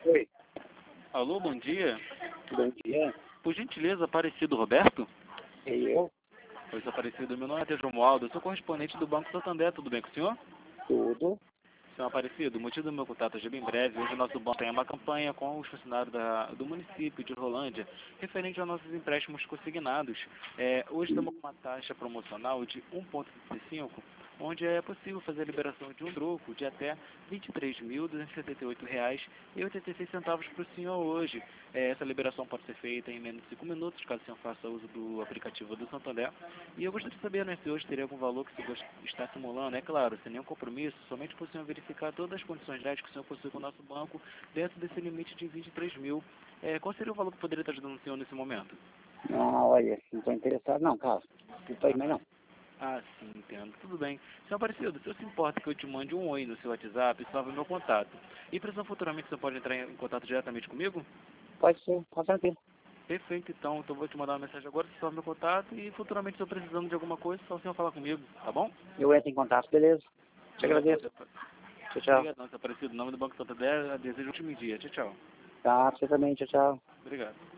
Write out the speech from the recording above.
Oi, Alô, bom dia. bom dia. Por gentileza, Aparecido Roberto? E eu? Oi, sou Aparecido. Meu nome é Romualdo. Eu sou correspondente do Banco Santander. Tudo bem com o senhor? Tudo. Senhor Aparecido, o motivo do meu contato é bem breve. Hoje o nosso banco tem uma campanha com os funcionários do município de Rolândia, referente aos nossos empréstimos consignados. Hoje estamos com uma taxa promocional de 1,35, onde é possível fazer a liberação de um troco de até R$ 23.278,86 para o senhor hoje. Essa liberação pode ser feita em menos de 5 minutos, caso o senhor faça uso do aplicativo do Santander. E eu gostaria de saber, né, se hoje teria algum valor que o senhor está simulando, é claro, sem nenhum compromisso, somente para o senhor verificar todas as condições reais que o senhor possui com o nosso banco dentro desse limite de 23 mil. Qual seria o valor que poderia estar ajudando o senhor nesse momento? Não, olha, não estou interessado não, cara. Não estou aí mais não. Ah, sim, entendo. Tudo bem. Senhor Aparecido, se você importa que eu te mande um oi no seu WhatsApp, salve meu contato. E precisando futuramente, você pode entrar em contato diretamente comigo? Pode ser, tá tranquilo. Perfeito, então vou te mandar uma mensagem agora, você salve meu contato e futuramente, se eu precisando de alguma coisa, só o senhor falar comigo, tá bom? Eu entro em contato, beleza? Te Obrigadão, agradeço. Tchau, tchau. Senhor Aparecido. Em nome do Banco Santander, desejo um ótimo dia. Tchau, tchau. Tá, você também, tchau, tchau. Obrigado.